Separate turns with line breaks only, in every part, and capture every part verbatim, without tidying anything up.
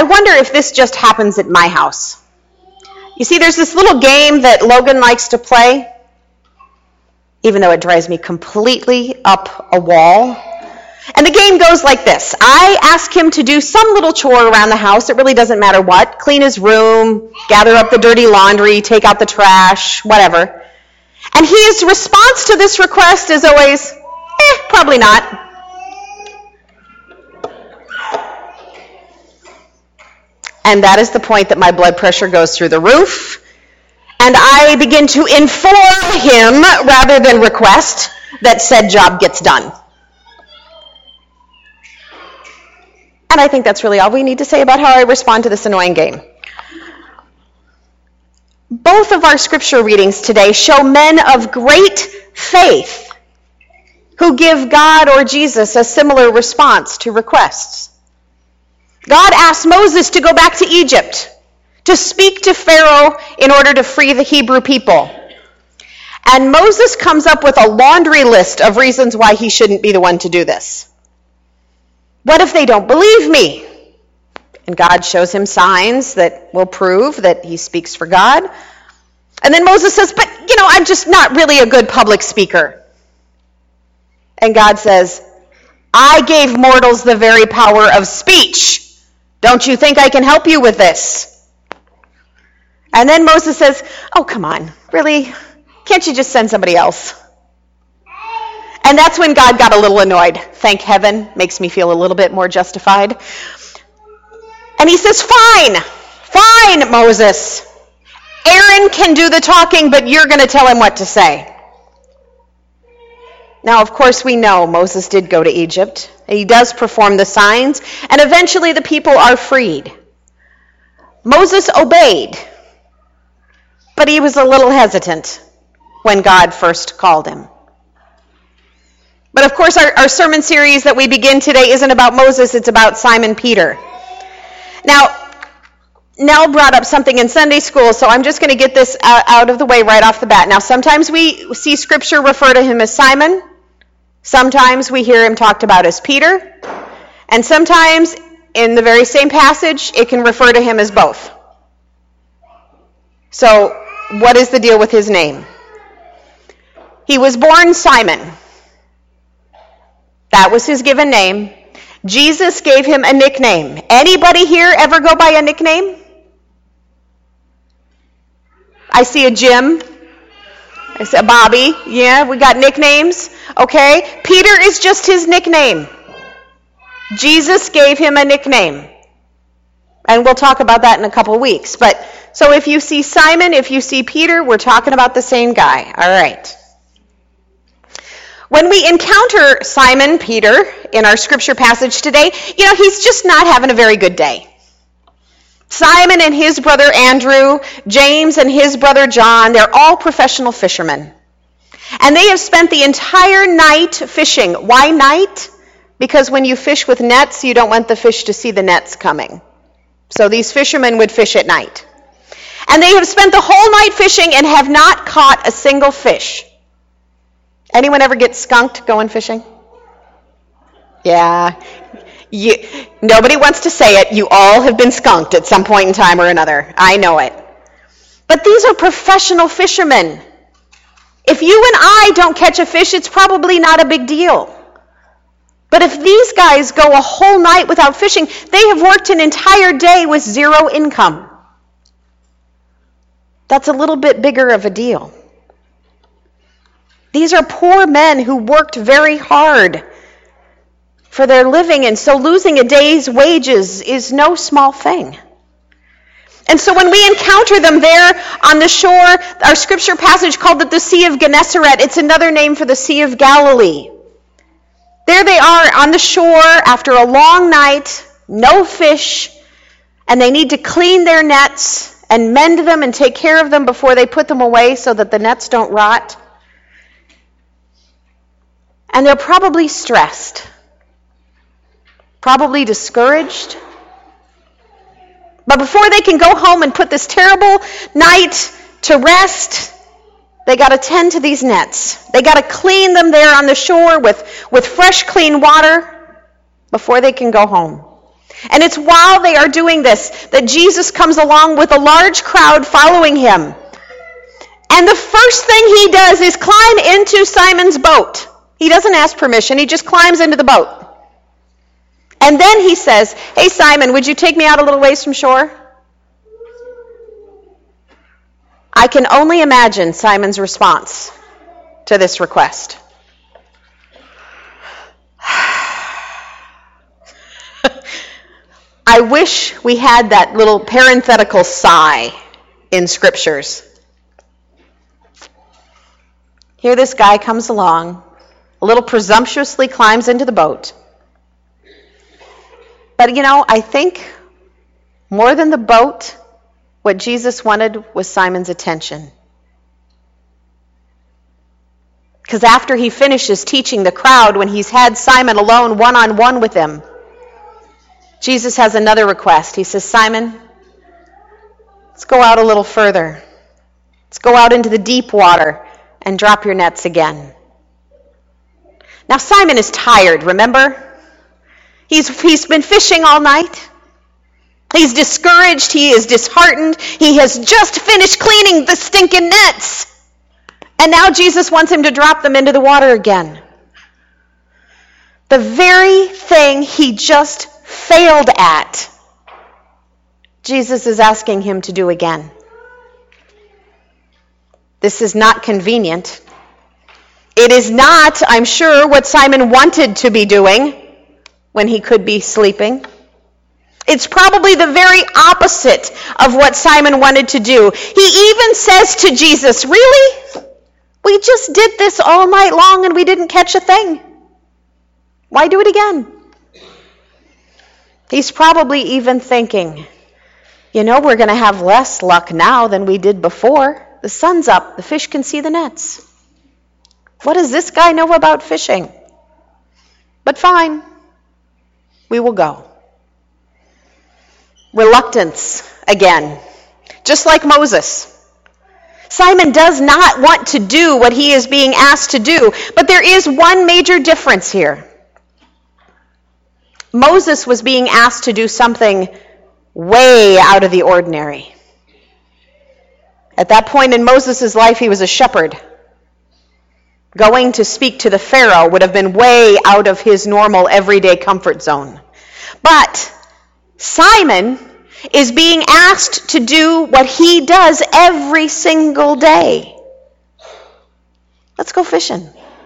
I wonder if this just happens at my house. You see, there's this little game that Logan likes to play, even though it drives me completely up a wall. And the game goes like this. I ask him to do some little chore around the house. It really doesn't matter what. Clean his room, gather up the dirty laundry, take out the trash, whatever. And his response to this request is always, eh, probably not. And that is the point that my blood pressure goes through the roof. And I begin to inform him, rather than request, that said job gets done. And I think that's really all we need to say about how I respond to this annoying game. Both of our scripture readings today show men of great faith who give God or Jesus a similar response to requests. God asked Moses to go back to Egypt, to speak to Pharaoh in order to free the Hebrew people. And Moses comes up with a laundry list of reasons why he shouldn't be the one to do this. What if they don't believe me? And God shows him signs that will prove that he speaks for God. And then Moses says, but, you know, I'm just not really a good public speaker. And God says, I gave mortals the very power of speech. Don't you think I can help you with this? And then Moses says, oh, come on, really? Can't you just send somebody else? And that's when God got a little annoyed. Thank heaven. Makes me feel a little bit more justified. And he says, fine, fine, Moses. Aaron can do the talking, but you're going to tell him what to say. Now, of course, we know Moses did go to Egypt. He does perform the signs, and eventually the people are freed. Moses obeyed, but he was a little hesitant when God first called him. But of course, our, our sermon series that we begin today isn't about Moses, it's about Simon Peter. Now, Nell brought up something in Sunday school, so I'm just going to get this out, out of the way right off the bat. Now, sometimes we see Scripture refer to him as Simon. Sometimes we hear him talked about as Peter. And sometimes, in the very same passage, it can refer to him as both. So, what is the deal with his name? He was born Simon. That was his given name. Jesus gave him a nickname. Anybody here ever go by a nickname? I see a Jim. I see a Bobby. Yeah, we got nicknames. Okay. Peter is just his nickname. Jesus gave him a nickname. And we'll talk about that in a couple weeks. But so if you see Simon, if you see Peter, we're talking about the same guy. All right. When we encounter Simon Peter in our scripture passage today, you know, he's just not having a very good day. Simon and his brother Andrew, James and his brother John, they're all professional fishermen. And they have spent the entire night fishing. Why night? Because when you fish with nets, you don't want the fish to see the nets coming. So these fishermen would fish at night. And they have spent the whole night fishing and have not caught a single fish. Anyone ever get skunked going fishing? Yeah. You, nobody wants to say it. You all have been skunked at some point in time or another. I know it. But these are professional fishermen. If you and I don't catch a fish, it's probably not a big deal. But if these guys go a whole night without fishing, they have worked an entire day with zero income. That's a little bit bigger of a deal. These are poor men who worked very hard for their living, and so losing a day's wages is no small thing. And so when we encounter them there on the shore, our scripture passage called it the Sea of Gennesaret. It's another name for the Sea of Galilee. There they are on the shore after a long night, no fish, and they need to clean their nets and mend them and take care of them before they put them away so that the nets don't rot. And they're probably stressed, probably discouraged. But before they can go home and put this terrible night to rest, they got to tend to these nets. They got to clean them there on the shore with, with fresh, clean water before they can go home. And it's while they are doing this that Jesus comes along with a large crowd following him. And the first thing he does is climb into Simon's boat. He doesn't ask permission. He just climbs into the boat. And then he says, "Hey, Simon, would you take me out a little ways from shore?" I can only imagine Simon's response to this request. I wish we had that little parenthetical sigh in scriptures. Here this guy comes along, a little presumptuously climbs into the boat. But you know, I think more than the boat, what Jesus wanted was Simon's attention. Because after he finishes teaching the crowd, when he's had Simon alone one-on-one with him, Jesus has another request. He says, "Simon, let's go out a little further. Let's go out into the deep water and drop your nets again." Now Simon is tired, remember? He's, he's been fishing all night. He's discouraged. He is disheartened. He has just finished cleaning the stinking nets. And now Jesus wants him to drop them into the water again. The very thing he just failed at, Jesus is asking him to do again. This is not convenient. It is not, I'm sure, what Simon wanted to be doing when he could be sleeping. It's probably the very opposite of what Simon wanted to do. He even says to Jesus, "Really? We just did this all night long and we didn't catch a thing. Why do it again?" He's probably even thinking, you know, we're going to have less luck now than we did before. The sun's up. The fish can see the nets. What does this guy know about fishing? But fine, we will go. Reluctance again, just like Moses. Simon does not want to do what he is being asked to do, but there is one major difference here. Moses was being asked to do something way out of the ordinary. At that point in Moses' life, he was a shepherd. Going to speak to the Pharaoh would have been way out of his normal everyday comfort zone. But Simon is being asked to do what he does every single day. Let's go fishing.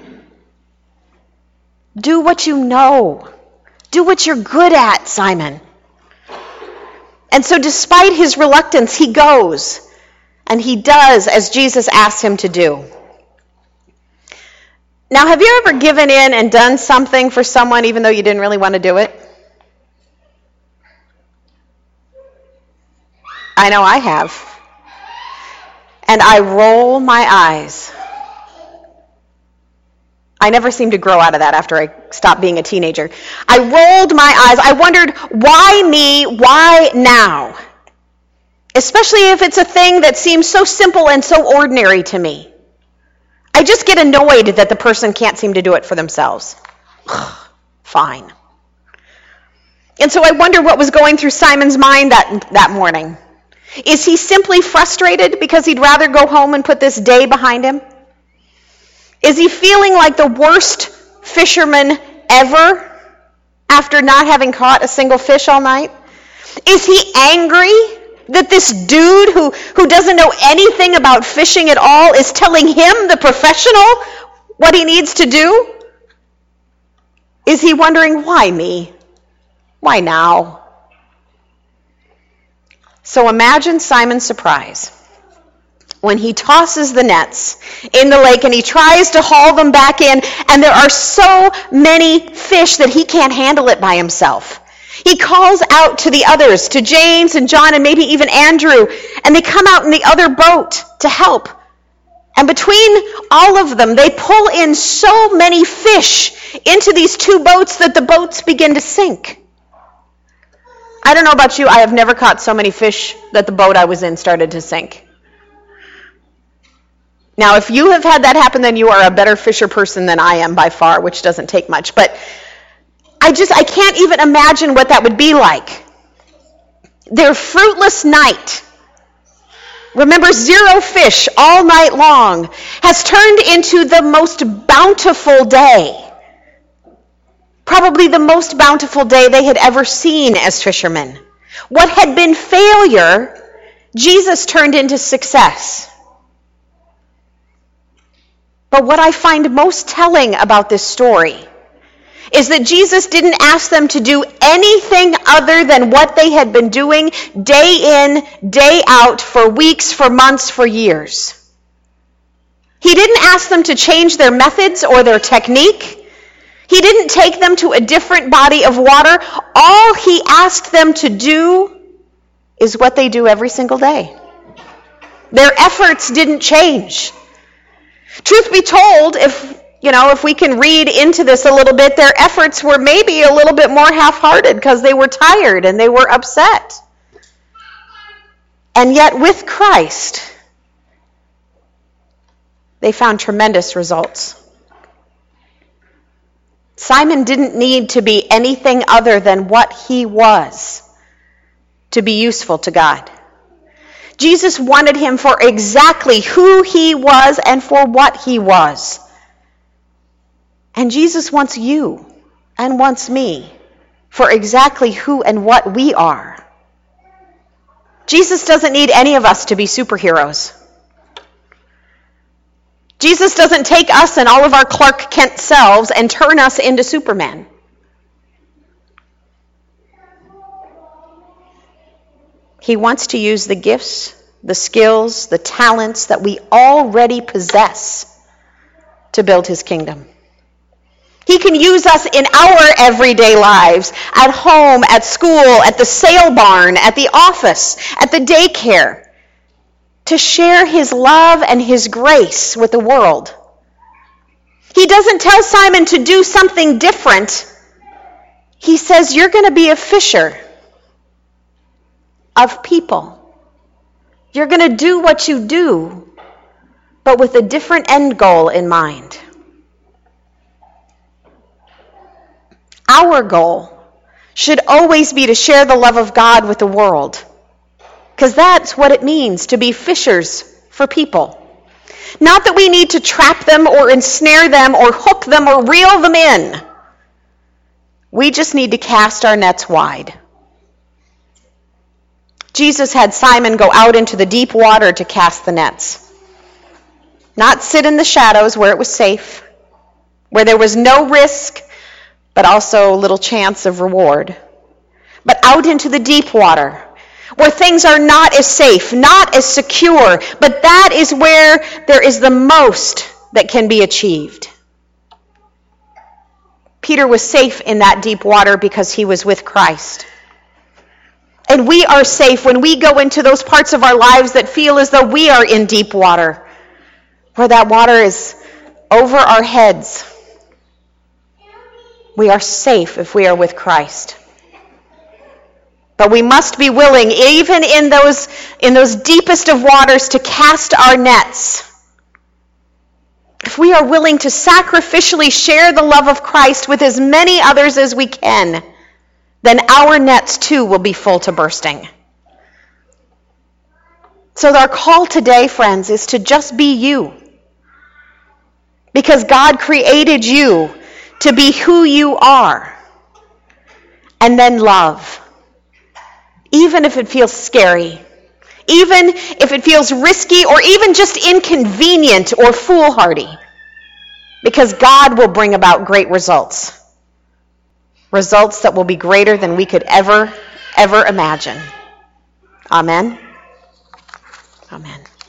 Do what you know. Do what you're good at, Simon. And so despite his reluctance, he goes. And he does as Jesus asked him to do. Now, have you ever given in and done something for someone even though you didn't really want to do it? I know I have. And I roll my eyes. I never seemed to grow out of that after I stopped being a teenager. I rolled my eyes. I wondered, why me? Why now? Especially if it's a thing that seems so simple and so ordinary to me. I just get annoyed that the person can't seem to do it for themselves. Fine. And so I wonder what was going through Simon's mind that, that morning. Is he simply frustrated because he'd rather go home and put this day behind him? Is he feeling like the worst fisherman ever after not having caught a single fish all night? Is he angry that this dude who, who doesn't know anything about fishing at all is telling him, the professional, what he needs to do? Is he wondering, why me? Why now? So imagine Simon's surprise when he tosses the nets in the lake and he tries to haul them back in, and there are so many fish that he can't handle it by himself. He calls out to the others, to James and John and maybe even Andrew, and they come out in the other boat to help. And between all of them, they pull in so many fish into these two boats that the boats begin to sink. I don't know about you, I have never caught so many fish that the boat I was in started to sink. Now, if you have had that happen, then you are a better fisher person than I am by far, which doesn't take much. But I just, I can't even imagine what that would be like. Their fruitless night, remember, zero fish all night long, has turned into the most bountiful day. Probably the most bountiful day they had ever seen as fishermen. What had been failure, Jesus turned into success. But what I find most telling about this story is that Jesus didn't ask them to do anything other than what they had been doing day in, day out, for weeks, for months, for years. He didn't ask them to change their methods or their technique. He didn't take them to a different body of water. All he asked them to do is what they do every single day. Their efforts didn't change. Truth be told, if You know, if we can read into this a little bit, their efforts were maybe a little bit more half-hearted because they were tired and they were upset. And yet with Christ, they found tremendous results. Simon didn't need to be anything other than what he was to be useful to God. Jesus wanted him for exactly who he was and for what he was. And Jesus wants you and wants me for exactly who and what we are. Jesus doesn't need any of us to be superheroes. Jesus doesn't take us and all of our Clark Kent selves and turn us into Superman. He wants to use the gifts, the skills, the talents that we already possess to build his kingdom. He can use us in our everyday lives, at home, at school, at the sale barn, at the office, at the daycare, to share his love and his grace with the world. He doesn't tell Simon to do something different. He says, you're going to be a fisher of people. You're going to do what you do, but with a different end goal in mind. Our goal should always be to share the love of God with the world, because that's what it means to be fishers for people. Not that we need to trap them or ensnare them or hook them or reel them in. We just need to cast our nets wide. Jesus had Simon go out into the deep water to cast the nets. Not sit in the shadows where it was safe, where there was no risk, but also little chance of reward. But out into the deep water, where things are not as safe, not as secure, but that is where there is the most that can be achieved. Peter was safe in that deep water because he was with Christ. And we are safe when we go into those parts of our lives that feel as though we are in deep water, where that water is over our heads. We are safe if we are with Christ. But we must be willing, even in those, in those deepest of waters, to cast our nets. If we are willing to sacrificially share the love of Christ with as many others as we can, then our nets too will be full to bursting. So our call today, friends, is to just be you. Because God created you to be who you are. And then love. Even if it feels scary. Even if it feels risky or even just inconvenient or foolhardy. Because God will bring about great results. Results that will be greater than we could ever, ever imagine. Amen. Amen.